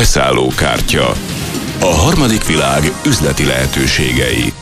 Beszállókártya. A harmadik világ üzleti lehetőségei.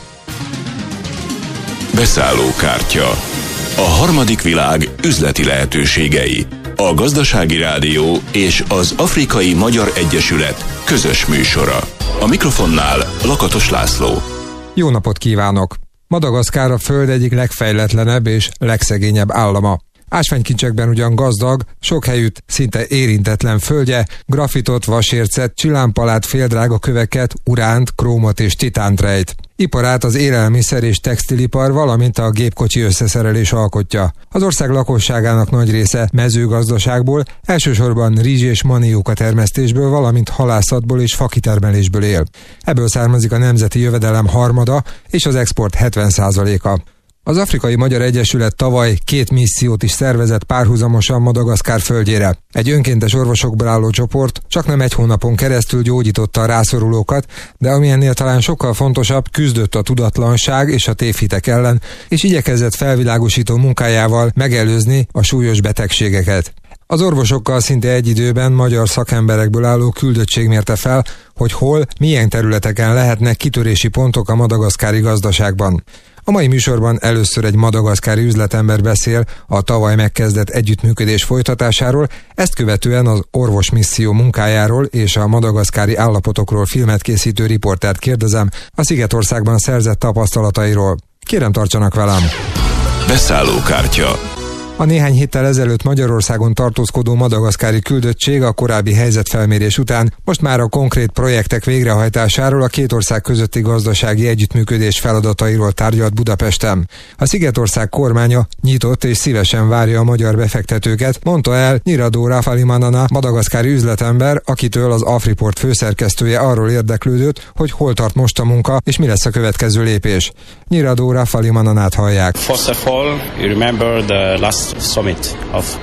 Beszállókártya. A harmadik világ üzleti lehetőségei. A Gazdasági Rádió és az Afrikai Magyar Egyesület közös műsora. A mikrofonnál Lakatos László. Jó napot kívánok! Madagaszkár a Föld egyik legfejletlenebb és legszegényebb állama. Ásványkincsekben ugyan gazdag, sok helyütt szinte érintetlen földje, grafitot, vasércet, csillámpalát, féldrága köveket, uránt, krómot és titánt rejt. Iparát az élelmiszer és textilipar, valamint a gépkocsi összeszerelés alkotja. Az ország lakosságának nagy része mezőgazdaságból, elsősorban rizs és manióka termesztésből, valamint halászatból és fakitermelésből él. Ebből származik a nemzeti jövedelem harmada és az export 70%-a. Az Afrikai Magyar Egyesület tavaly 2 missziót is szervezett párhuzamosan Madagaszkár földjére. Egy önkéntes orvosokból álló csoport csaknem 1 hónapon keresztül gyógyította a rászorulókat, de ami ennél talán sokkal fontosabb, küzdött a tudatlanság és a tévhitek ellen, és igyekezett felvilágosító munkájával megelőzni a súlyos betegségeket. Az orvosokkal szinte egy időben magyar szakemberekből álló küldöttség mérte fel, hogy hol, milyen területeken lehetnek kitörési pontok a madagaszkári gazdaságban. A mai műsorban először egy madagaszkári üzletember beszél a tavaly megkezdett együttműködés folytatásáról, ezt követően az orvosmisszió munkájáról és a madagaszkári állapotokról filmet készítő riportert kérdezem a Szigetországban szerzett tapasztalatairól. Kérem, tartsanak velem! Beszállókártya. A néhány héttel ezelőtt Magyarországon tartózkodó madagaszkári küldöttség a korábbi helyzetfelmérés után most már a konkrét projektek végrehajtásáról, a két ország közötti gazdasági együttműködés feladatairól tárgyalt Budapesten. A Szigetország kormánya nyitott és szívesen várja a magyar befektetőket, mondta el Nyíradó Rafalimanana, madagaszkári üzletember, akitől az Afriport főszerkesztője arról érdeklődött, hogy hol tart most a munka és mi lesz a következő lépés. Nyíradó Rafalimananát hallják. First of all, you remember the last summit of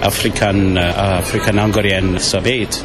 African-Hungarian summit.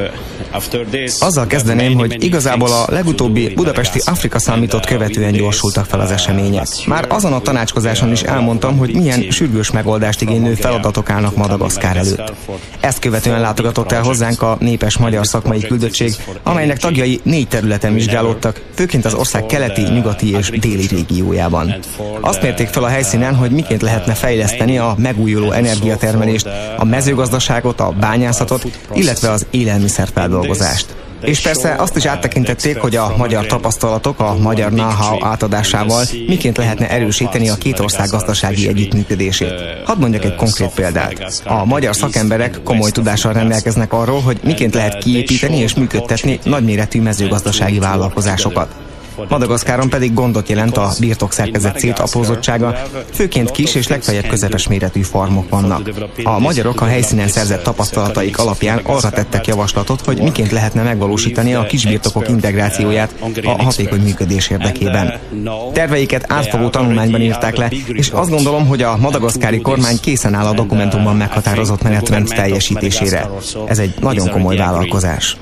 Azzal kezdeném, hogy igazából a legutóbbi budapesti Afrika Summitot követően gyorsultak fel az események. Már azon a tanácskozáson is elmondtam, hogy milyen sürgős megoldást igénylő feladatok állnak Madagaszkár előtt. Ezt követően látogatott el hozzánk a népes magyar szakmai küldöttség, amelynek tagjai 4 területen vizsgálódtak, főként az ország keleti, nyugati és déli régiójában. Azt mérték fel a helyszínen, hogy miként lehetne fejleszteni a megújuló energiatermelést, a mezőgazdaságot, a bányászatot, illetve az élelmiszerfeldolgozást. És persze azt is áttekintették, hogy a magyar tapasztalatok, a magyar know-how átadásával miként lehetne erősíteni a két ország gazdasági együttműködését. Hadd mondjak egy konkrét példát. A magyar szakemberek komoly tudással rendelkeznek arról, hogy miként lehet kiépíteni és működtetni nagyméretű mezőgazdasági vállalkozásokat. Madagaszkáron pedig gondot jelent a birtokszerkezet szétaprózottsága, főként kis és legfeljebb közepes méretű farmok vannak. A magyarok a helyszínen szerzett tapasztalataik alapján arra tettek javaslatot, hogy miként lehetne megvalósítani a kisbirtokok integrációját a hatékony működés érdekében. Terveiket átfogó tanulmányban írták le, és azt gondolom, hogy a madagaszkári kormány készen áll a dokumentumban meghatározott menetrend teljesítésére. Ez egy nagyon komoly vállalkozás.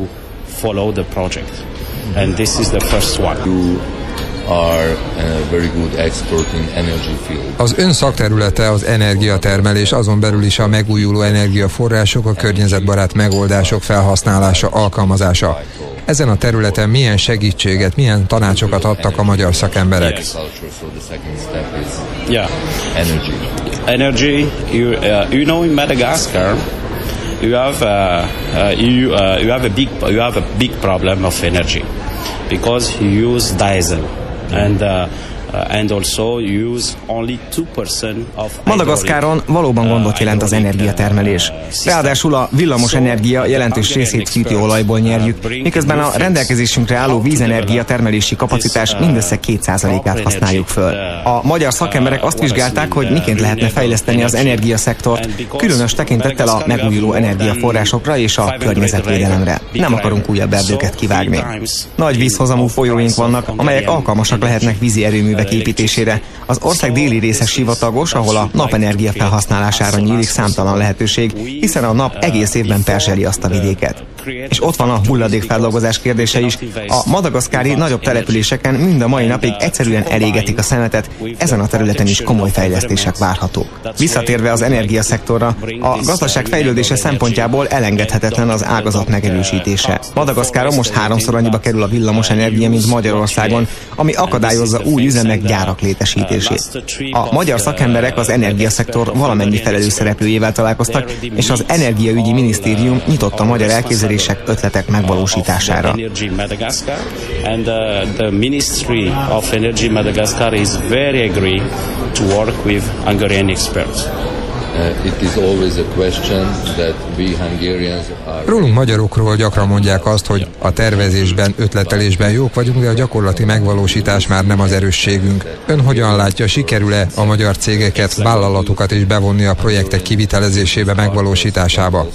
And this is the first one. You are a very good expert in energy field. Az ön szakterülete az energiatermelés, azon belül is a megújuló energiaforrások, a környezetbarát megoldások felhasználása, alkalmazása. Ezen a területen milyen segítséget, milyen tanácsokat adtak a magyar szakemberek? Yeah. Energy. You know, in Madagascar, you have a big problem of energy because you use diesel and also use only 2% of. Madagaszkáron valóban gondot jelent az energiatermelés. Ráadásul a villamos energia jelentős részét fűtőolajból nyerjük, miközben a rendelkezésünkre álló vízenergia termelési kapacitás mindössze 2%-át használjuk föl. A magyar szakemberek azt vizsgálták, hogy miként lehetne fejleszteni az energiaszektort, különös tekintettel a megújuló energiaforrásokra és a környezetvédelemre. Nem akarunk újabb erdőket kivágni. Nagy vízhozamú folyóink vannak, amelyek alkalmasak lehetnek vízi erőművek építésére. Az ország déli része sivatagos, ahol a napenergia felhasználására nyílik számtalan lehetőség, hiszen a nap egész évben perseli azt a vidéket. És ott van a hulladékfeldolgozás kérdése is. A madagaszkári nagyobb településeken mind a mai napig egyszerűen elégetik a szemetet, ezen a területen is komoly fejlesztések várhatók. Visszatérve az energiaszektorra, a gazdaság fejlődése szempontjából elengedhetetlen az ágazat megerősítése. Madagaszkáron most 3-szor annyiba kerül a villamos energia, mint Magyarországon, ami akadályozza új üzemek, gyárak létesítését. A magyar szakemberek az energiaszektor valamennyi felelős szereplőjével találkoztak, és az Energiaügyi Minisztérium nyitott a magyar elképzelések, ötletek megvalósítására. Rólunk magyarokról gyakran mondják azt, hogy a tervezésben, ötletelésben jók vagyunk, de a gyakorlati megvalósítás már nem az erősségünk. Ön hogyan látja, sikerül-e a magyar cégeket, vállalatokat is bevonni a projektek kivitelezésébe, megvalósításába?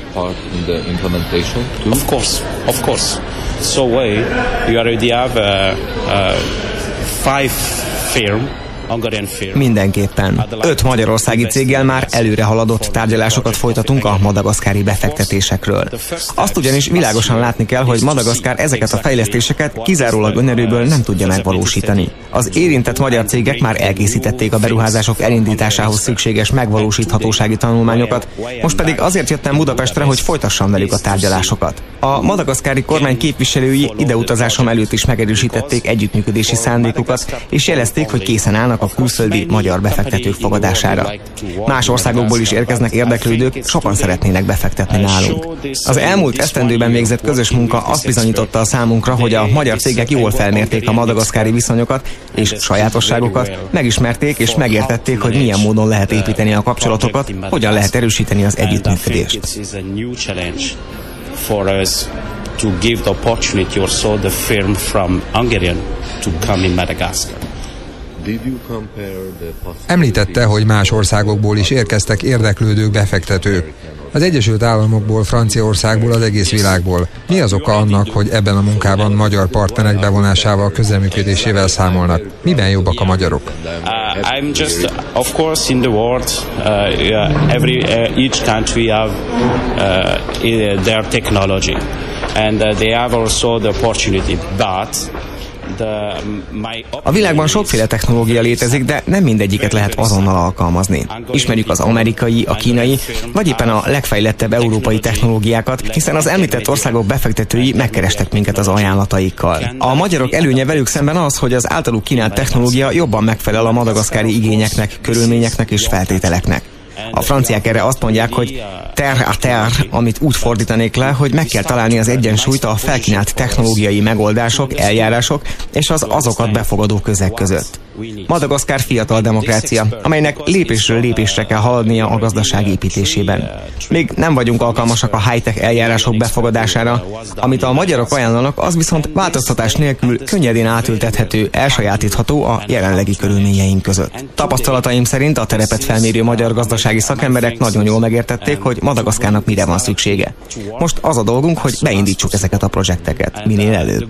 Of course. So you already have 5 firms. Mindenképpen. 5 magyarországi céggel már előre haladott tárgyalásokat folytatunk a madagaszkári befektetésekről. Azt ugyanis világosan látni kell, hogy Madagaszkár ezeket a fejlesztéseket kizárólag önerőből nem tudja megvalósítani. Az érintett magyar cégek már elkészítették a beruházások elindításához szükséges megvalósíthatósági tanulmányokat, most pedig azért jöttem Budapestre, hogy folytassam velük a tárgyalásokat. A madagaszkári kormány képviselői ideutazásom előtt is megerősítették együttműködési szándékukat, és jelezték, hogy készen állnak a külföldi magyar befektetők fogadására. Más országokból is érkeznek érdeklődők, sokan szeretnének befektetni nálunk. Az elmúlt esztendőben végzett közös munka azt bizonyította a számunkra, hogy a magyar cégek jól felmérték a madagaszkári viszonyokat és sajátosságokat, megismerték és megértették, hogy milyen módon lehet építeni a kapcsolatokat, hogyan lehet erősíteni az együttműködést. To give the opportunity or so the firm from Hungarian to come in Madagascar. Említette, hogy más országokból is érkeztek érdeklődők, befektetők. Az Egyesült Államokból, Franciaországból, az egész világból. Mi az oka annak, hogy ebben a munkában magyar partnerek bevonásával, közreműködésével számolnak? Miben jobbak a magyarok? I'm just, of course, in the world, each country have their technology, and they have also the opportunity, but a világban sokféle technológia létezik, de nem mindegyiket lehet azonnal alkalmazni. Ismerjük az amerikai, a kínai, vagy éppen a legfejlettebb európai technológiákat, hiszen az említett országok befektetői megkerestek minket az ajánlataikkal. A magyarok előnye velük szemben az, hogy az általuk kínált technológia jobban megfelel a madagaszkári igényeknek, körülményeknek és feltételeknek. A franciák erre azt mondják, hogy terre à terre, amit úgy fordítanék le, hogy meg kell találni az egyensúlyt a felkínált technológiai megoldások, eljárások és az azokat befogadó közeg között. Madagaszkár fiatal demokrácia, amelynek lépésről lépésre kell haladnia a gazdaság építésében. Még nem vagyunk alkalmasak a high-tech eljárások befogadására, amit a magyarok ajánlanak, az viszont változtatás nélkül könnyedén átültethető, elsajátítható a jelenlegi körülményeink között. Tapasztalataim szerint a terepet felmérő magyar gazdasági szakemberek nagyon jól megértették, hogy Madagaszkárnak mire van szüksége. Most az a dolgunk, hogy beindítsuk ezeket a projekteket minél előbb.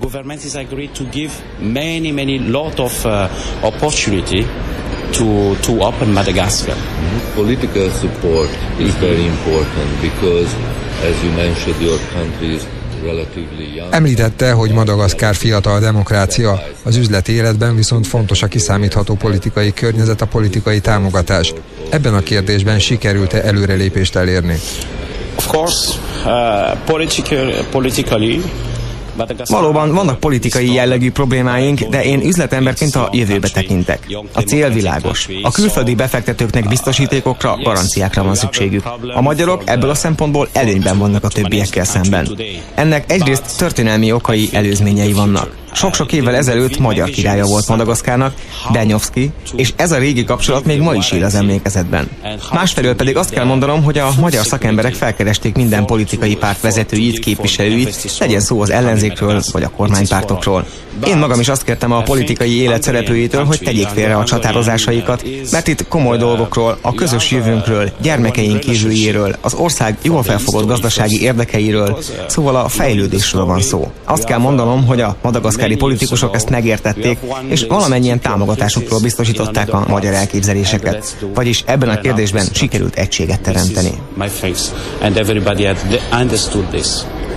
Opportunity to open Madagascar. Political support is very important because, as you mentioned, your country is relatively young. Említette, hogy Madagaszkár fiatal demokrácia, az üzleti életben viszont fontos a kiszámítható politikai környezet, a politikai támogatás. Ebben a kérdésben sikerült-e előrelépést elérni? Of course, politically. Valóban vannak politikai jellegű problémáink, de én üzletemberként a jövőbe tekintek. A cél világos. A külföldi befektetőknek biztosítékokra, garanciákra van szükségük. A magyarok ebből a szempontból előnyben vannak a többiekkel szemben. Ennek egyrészt történelmi okai, előzményei vannak. Sok-sok évvel ezelőtt magyar királya volt Madagaszkárnak, Benyovszky, és ez a régi kapcsolat még ma is él az emlékezetben. Másfelől pedig azt kell mondanom, hogy a magyar szakemberek felkeresték minden politikai párt vezetőit, képviselőit, legyen szó az ellenzékről vagy a kormánypártokról. Én magam is azt kértem a politikai élet szereplőitől, hogy tegyék félre a csatározásaikat, mert itt komoly dolgokról, a közös jövőnkről, gyermekeink jövőjéről, az ország jól felfogott gazdasági érdekeiről, szóval a fejlődésről van szó. Azt kell mondanom, hogy a madagaszkári politikusok ezt megértették, és valamennyien támogatásukról biztosították a magyar elképzeléseket. Vagyis ebben a kérdésben sikerült egységet teremteni.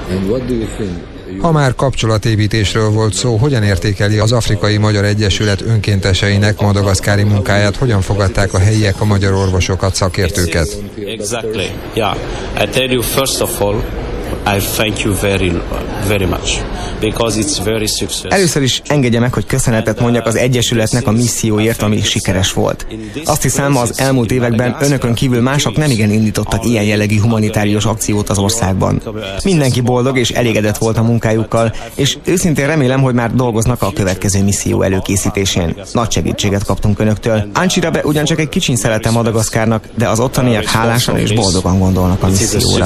Ha már kapcsolatépítésről volt szó, hogyan értékeli az Afrikai Magyar Egyesület önkénteseinek madagaszkári munkáját, hogyan fogadták a helyiek a magyar orvosokat, szakértőket? Exactly. Yeah. I tell you first of all, I thank you very much because it's very successful. Először is engedje meg, hogy köszönetet mondjak az Egyesületnek a misszióért, ami sikeres volt. Azt hiszem, az elmúlt években önökön kívül mások nemigen indítottak ilyen jellegű humanitárius akciót az országban. Mindenki boldog és elégedett volt a munkájukkal, és őszintén remélem, hogy már dolgoznak a következő misszió előkészítésén. Nagy segítséget kaptunk önöktől. Ancsirabe ugyancsak egy kicsiny szelete Madagaszkárnak, de az ottaniak hálásan és boldogan gondolnak a misszióra.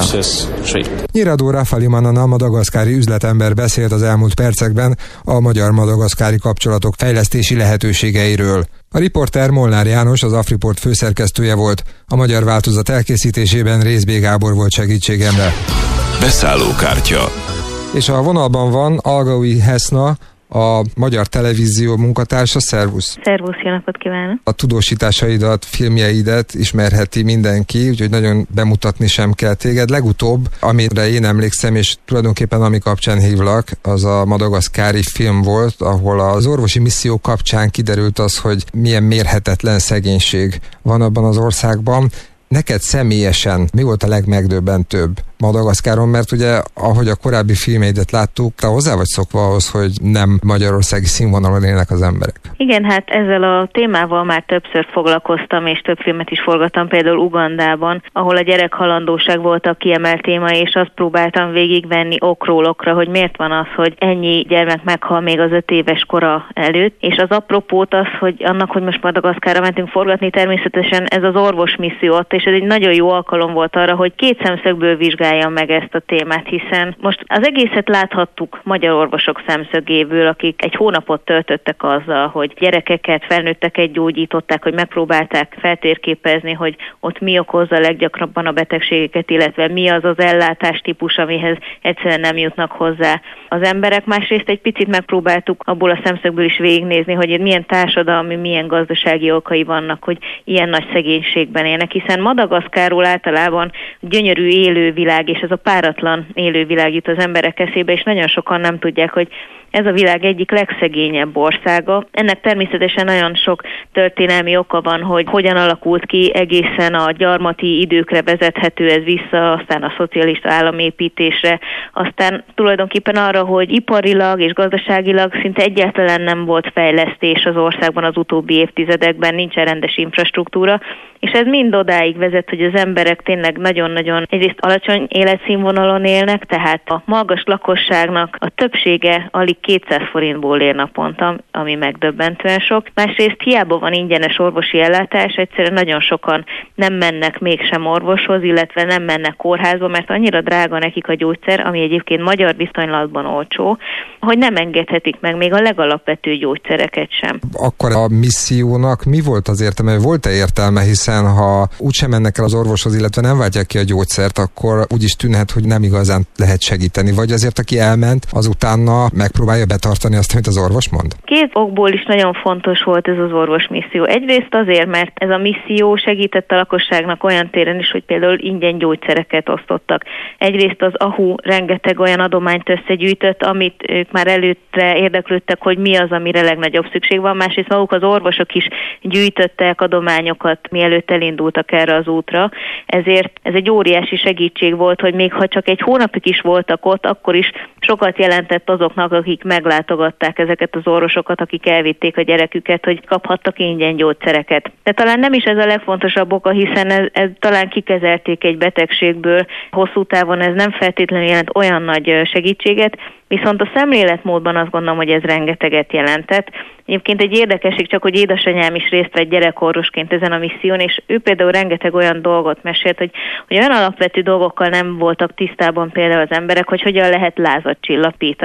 Nyíradó Rafalimanana, a madagaszkári üzletember beszélt az elmúlt percekben a magyar-madagaszkári kapcsolatok fejlesztési lehetőségeiről. A riporter Molnár János, az Afriport főszerkesztője volt, a magyar változat elkészítésében Rézbé Gábor volt segítségemre. Beszállókártya. És a vonalban van Algaui Heszna, a Magyar Televízió munkatársa. Szervusz! Szervusz, jó napot kívánok! A tudósításaidat, filmjeidet ismerheti mindenki, úgyhogy nagyon bemutatni sem kell téged. Legutóbb, amire én emlékszem, és tulajdonképpen ami kapcsán hívlak, az a madagaszkári film volt, ahol az orvosi misszió kapcsán kiderült az, hogy milyen mérhetetlen szegénység van abban az országban. Neked személyesen mi volt a legmegdöbbentőbb Madagaszkáron, mert ugye, ahogy a korábbi filmeidet láttuk, te hozzá vagy szokva ahhoz, hogy nem magyarországi színvonalon élnek az emberek. Igen, hát ezzel a témával már többször foglalkoztam, és több filmet is forgattam, például Ugandában, ahol a gyerekhalandóság volt a kiemelt téma, és azt próbáltam végigvenni okról okra, hogy miért van az, hogy ennyi gyermek meghal még az 5 éves kora előtt, és az apropót az, hogy annak, hogy most Madagaszkárra mentünk forgatni, természetesen ez az orvos misszió, és ez egy nagyon jó alkalom volt arra, hogy két szemszögből vizsgáljam meg ezt a témát, hiszen most az egészet láthattuk magyar orvosok szemszögéből, akik egy hónapot töltöttek azzal, hogy gyerekeket, felnőtteket gyógyították, hogy megpróbálták feltérképezni, hogy ott mi okozza leggyakrabban a betegségeket, illetve mi az az ellátástípus, amihez egyszerűen nem jutnak hozzá az emberek. Másrészt egy picit megpróbáltuk abból a szemszögből is végignézni, hogy milyen társadalmi, milyen gazdasági okai vannak, hogy ilyen nagy szegénységben élnek, hiszen Madagaszkárról általában gyönyörű élővilág, és ez a páratlan élővilág jut az emberek eszébe, és nagyon sokan nem tudják, hogy ez a világ egyik legszegényebb országa. Ennek természetesen nagyon sok történelmi oka van, hogy hogyan alakult ki, egészen a gyarmati időkre vezethető ez vissza, aztán a szocialista államépítésre, aztán tulajdonképpen arra, hogy iparilag és gazdaságilag szinte egyáltalán nem volt fejlesztés az országban az utóbbi évtizedekben, nincsen rendes infrastruktúra, és ez mind odáig vezet, hogy az emberek tényleg nagyon-nagyon egyrészt alacsony életszínvonalon élnek, tehát a magas lakosságnak a többsége alig 200 forintból él naponta, ami megdöbbentően sok. Másrészt hiába van ingyenes orvosi ellátás, egyszerűen nagyon sokan nem mennek mégsem orvoshoz, illetve nem mennek kórházba, mert annyira drága nekik a gyógyszer, ami egyébként magyar viszonylatban olcsó, hogy nem engedhetik meg még a legalapvetőbb gyógyszereket sem. Akkor a missziónak mi volt az értelme? Volt-e értelme, hiszen ha úgysem mennek el az orvoshoz, illetve nem váltják ki a gyógyszert, akkor úgy is tűnhet, hogy nem igazán lehet segíteni. Vagy azért, aki elment, azutána megpróbálja betartani azt, amit az orvos mond? Két okból is nagyon fontos volt ez az orvos misszió. Egyrészt azért, mert ez a misszió segített a lakosságnak olyan téren is, hogy például ingyen gyógyszereket osztottak. Egyrészt az AHU rengeteg olyan adományt összegyűjtött, amit ők már előtte érdeklődtek, hogy mi az, amire legnagyobb szükség van. Másrészt maguk az orvosok is gyűjtöttek adományokat, mielőtt elindultak erre az útra. Ezért ez egy óriási segítség volt, hogy még ha csak egy hónapig is voltak ott, akkor is sokat jelentett azoknak, akik meglátogatták ezeket az orvosokat, akik elvitték a gyereküket, hogy kaphattak ingyen gyógyszereket. De talán nem is ez a legfontosabb oka, hiszen ez talán kikezelték egy betegségből, hosszú távon ez nem feltétlenül jelent olyan nagy segítséget, viszont a szemléletmódban azt gondolom, hogy ez rengeteget jelentett. Egyébként egy érdekesség csak, hogy édesanyám is részt vett gyerekorvosként ezen a misszión, és ő például rengeteg olyan dolgot mesélt, hogy olyan alapvető dolgokkal nem voltak tisztában például az emberek, hogy hogyan lehet lázat csillapítani.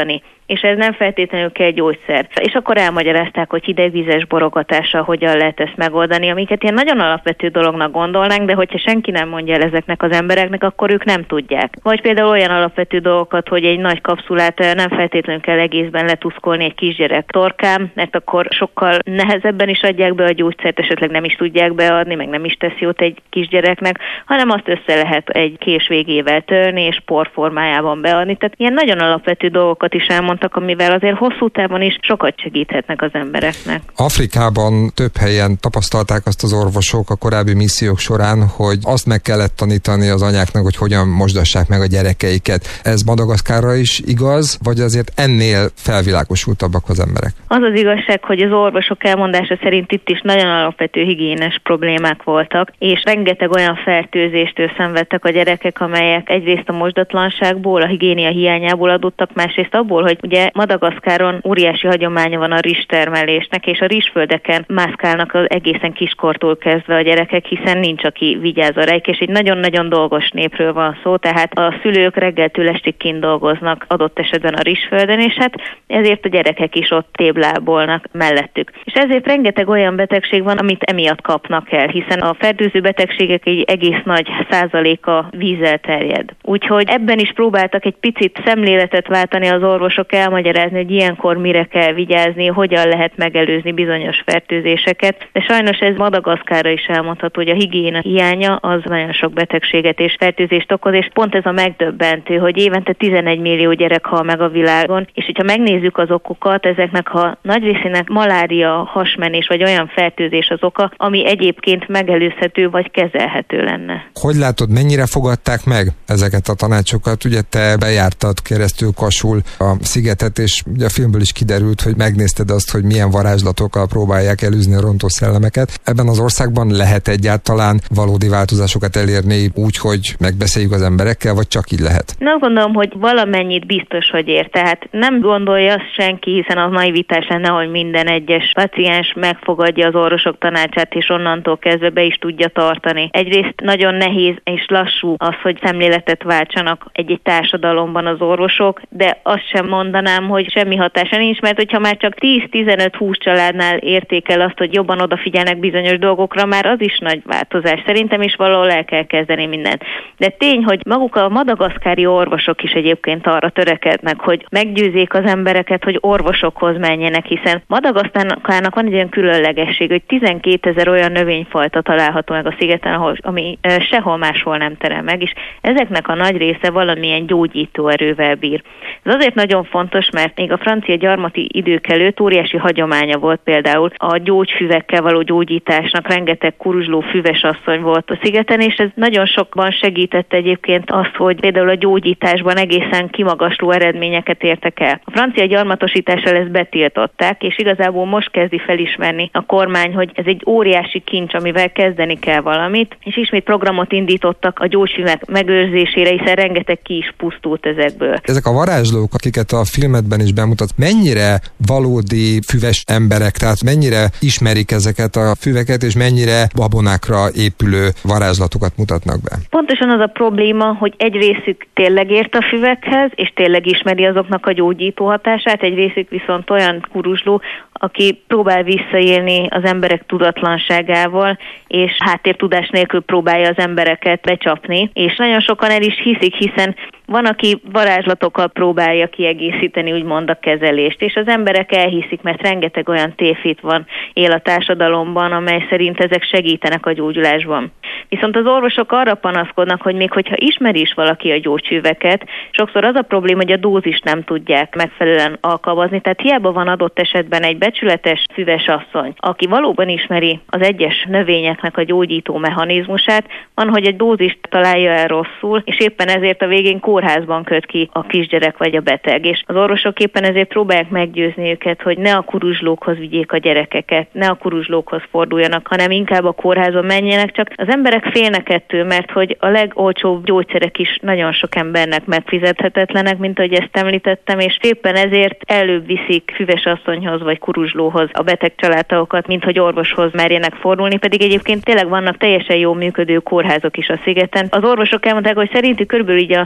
és ez nem feltétlenül kell gyógyszer. És akkor elmagyarázták, hogy hidegvízes borogatással hogyan lehet ezt megoldani, amiket ilyen nagyon alapvető dolognak gondolnánk, de hogyha senki nem mondja el ezeknek az embereknek, akkor ők nem tudják. Vagy például olyan alapvető dolgokat, hogy egy nagy kapszulát nem feltétlenül kell egészben letuszkolni egy kisgyerek torkán, mert akkor sokkal nehezebben is adják be a gyógyszert, esetleg nem is tudják beadni, meg nem is tesz jót egy kisgyereknek, hanem azt össze lehet egy kés végével törni és porformájában beadni. Tehát ilyen nagyon alapvető dolgokat is elmondtak, amivel azért hosszú távon is sokat segíthetnek az embereknek. Afrikában több helyen tapasztalták azt az orvosok a korábbi missziók során, hogy azt meg kellett tanítani az anyáknak, hogy hogyan mosdassák meg a gyerekeiket. Ez Madagaszkárra is igaz, vagy azért ennél felvilágosultabbak az emberek? Az az igazság, hogy az orvosok elmondása szerint itt is nagyon alapvető higiénes problémák voltak, és rengeteg olyan fertőzéstől szenvedtek a gyerekek, amelyek egyrészt a mosdatlanságból, a higiénia hiányából adottak, másrészt abból, hogy ugye Madagaszkáron óriási hagyománya van a rizstermelésnek, és a rizsföldeken mászkálnak az egészen kiskortól kezdve a gyerekek, hiszen nincs, aki vigyáz a rájuk, és egy nagyon-nagyon dolgos népről van szó, tehát a szülők reggeltől estig kint dolgoznak adott esetben a rizsföldön, és hát ezért a gyerekek is ott téblábolnak mellettük. És ezért rengeteg olyan betegség van, amit emiatt kapnak el, hiszen a fertőző betegségek egy egész nagy százaléka vízzel terjed. Úgyhogy ebben is próbáltak egy picit szemléletet váltani az orvosok, elmagyarázni, hogy ilyenkor mire kell vigyázni, hogyan lehet megelőzni bizonyos fertőzéseket, de sajnos ez Madagaszkárra is elmondható, hogy a higiénia hiánya az nagyon sok betegséget és fertőzést okoz, és pont ez a megdöbbentő, hogy évente 11 millió gyerek hal meg a világon, és hogyha megnézzük az okokat, ezeknek a nagy részének malária, hasmenés vagy olyan fertőzés az oka, ami egyébként megelőzhető vagy kezelhető lenne. Hogy látod, mennyire fogadták meg ezeket a tanácsokat? Ugye te bejártad keresztül Kasul a szigetet, és ugye a filmből is kiderült, hogy megnézted azt, hogy milyen varázslatokkal próbálják elűzni a rontó szellemeket. Ebben az országban lehet egyáltalán valódi változásokat elérni úgy, hogy megbeszéljük az emberekkel, vagy csak így lehet? Nem gondolom, hogy valamennyit biztos, hogy ér. Tehát nem gondolja azt senki, hiszen az naivitás lenne, hogy minden egyes paciens megfogadja az orvosok tanácsát, és onnantól kezdve be is tudja tartani. Egyrészt nagyon nehéz és lassú az, hogy szemléletet váltsanak egy társadalomban az orvosok, de azt sem mondanám, hogy semmi hatása nincs, mert hogyha már csak 10-15-20 családnál értékel azt, hogy jobban odafigyelnek bizonyos dolgokra, már az is nagy változás. Szerintem is valahol el kell kezdeni mindent. De tény, hogy maguk a madagaszkári orvosok is egyébként arra törekednek, hogy meggyőzzék az embereket, hogy orvosokhoz menjenek, hiszen Madagaszkárnak van egy olyan különlegesség, hogy 12 000 olyan növényfajta található meg a szigeten, ami sehol máshol nem terem meg, és ezeknek a nagy része valamilyen gyógyító erővel bír. Ez azért nagyon fontos, mert még a francia gyarmati idők előtt óriási hagyománya volt például a gyógyfüvekkel való gyógyításnak, rengeteg kuruzsló füves asszony volt a szigeten, és ez nagyon sokban segített egyébként azt, hogy például a gyógyításban egészen kimagasló eredményeket értek el. A francia gyarmatosítással ezt betiltották, és igazából most kezdi felismerni a kormány, hogy ez egy óriási kincs, amivel kezdeni kell valamit, és ismét programot indítottak a gyógyfüvek megőrzésére, hiszen rengeteg ki is pusztult ezekből. Ezek a varázslók, akiket a filmedben is bemutat, mennyire valódi füves emberek, tehát mennyire ismerik ezeket a füveket, és mennyire babonákra épülő varázslatokat mutatnak be? Pontosan az a probléma, hogy egy részük tényleg ért a füvekhez, és tényleg ismeri azoknak a gyógyító hatását, egy részük viszont olyan kuruzsló, aki próbál visszaélni az emberek tudatlanságával, és háttértudás nélkül próbálja az embereket becsapni, és nagyon sokan el is hiszik, hiszen van, aki varázslatokkal próbálja kiegészíteni úgymond a kezelést, és az emberek elhiszik, mert rengeteg olyan tévhit van él a társadalomban, amely szerint ezek segítenek a gyógyulásban. Viszont az orvosok arra panaszkodnak, hogy még hogyha ismeri is valaki a gyógyfüveket, sokszor az a probléma, hogy a dózist nem tudják megfelelően alkalmazni, tehát hiába van adott esetben egy becsületes füves asszony, aki valóban ismeri az egyes növényeknek a gyógyító mechanizmusát, van, hogy egy dózist találja el rosszul, és éppen ezért a végén kórházban köt ki a kisgyerek vagy a beteg. És az orvosok éppen ezért próbálják meggyőzni őket, hogy ne a kuruzslókhoz vigyék a gyerekeket, ne a kuruzslókhoz forduljanak, hanem inkább a kórházba menjenek, csak az emberek félnek ettől, mert hogy a legolcsóbb gyógyszerek is nagyon sok embernek megfizethetetlenek, mint ahogy ezt említettem, és éppen ezért előbb viszik füves asszonyhoz vagy kuruzslóhoz a beteg családtagokat, mint hogy orvoshoz merjenek fordulni, pedig egyébként tényleg vannak teljesen jól működő kórházak is a szigeten. Az orvosok elmondták, hogy szerintük körülbelül így a magyarországi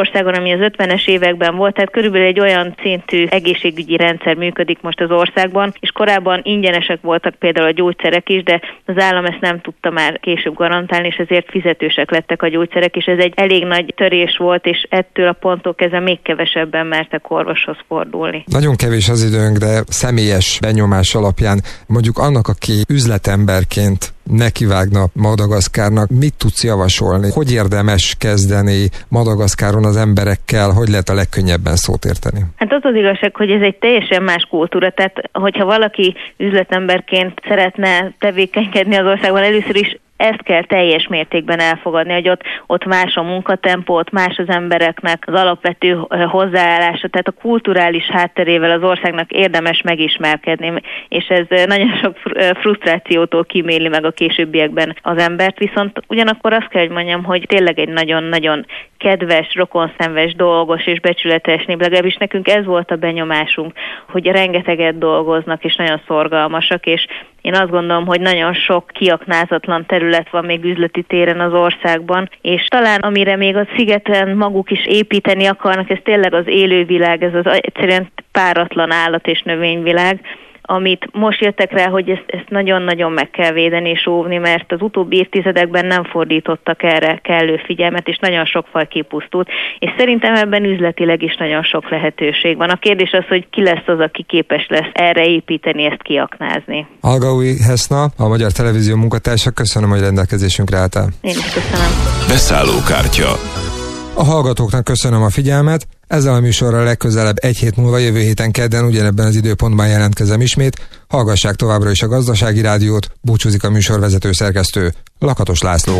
Magyarországon, ami az 50-es években volt, tehát körülbelül egy olyan szintű egészségügyi rendszer működik most az országban, és korábban ingyenesek voltak például a gyógyszerek is, de az állam ezt nem tudta már később garantálni, és ezért fizetősek lettek a gyógyszerek, és ez egy elég nagy törés volt, és ettől a ponttól kezdve még kevesebben mertek orvoshoz fordulni. Nagyon kevés az időnk, de személyes benyomás alapján mondjuk annak, aki üzletemberként nekivágna Madagaszkárnak, mit tudsz javasolni? Hogy érdemes kezdeni Madagaszkáron az emberekkel? Hogy lehet a legkönnyebben szót érteni? Hát az az igazság, hogy ez egy teljesen más kultúra, tehát hogyha valaki üzletemberként szeretne tevékenykedni az országban, először is ezt kell teljes mértékben elfogadni, hogy ott más a munkatempó, ott más az embereknek az alapvető hozzáállása, tehát a kulturális hátterével az országnak érdemes megismerkedni, és ez nagyon sok frusztrációtól kíméli meg a későbbiekben az embert, viszont ugyanakkor azt kell, hogy mondjam, hogy tényleg egy nagyon-nagyon kedves, rokonszenves, dolgos és becsületes nép, legalábbis nekünk ez volt a benyomásunk, hogy rengeteget dolgoznak és nagyon szorgalmasak, és én azt gondolom, hogy nagyon sok kiaknázatlan terület van még üzleti téren az országban, és talán amire még a szigeten maguk is építeni akarnak, ez tényleg az élővilág, ez az egyszerűen páratlan állat- és növényvilág, amit most jöttek rá, hogy ezt nagyon-nagyon meg kell védeni és óvni, mert az utóbbi évtizedekben nem fordítottak erre kellő figyelmet, és nagyon sok faj kipusztult, és szerintem ebben üzletileg is nagyon sok lehetőség van. A kérdés az, hogy ki lesz az, aki képes lesz erre építeni, ezt kiaknázni. Algaui Heszna, a Magyar Televízió munkatársa, köszönöm, hogy rendelkezésünkre álltál. Én is köszönöm. Beszállókártya. A hallgatóknak köszönöm a figyelmet, ezzel a műsorral legközelebb egy hét múlva jövő héten kedden ugyanebben az időpontban jelentkezem ismét. Hallgassák továbbra is a Gazdasági Rádiót, búcsúzik a műsorvezető szerkesztő, Lakatos László.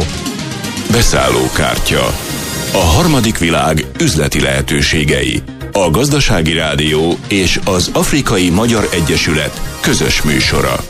Beszállókártya. A harmadik világ üzleti lehetőségei. A Gazdasági Rádió és az Afrikai Magyar Egyesület közös műsora.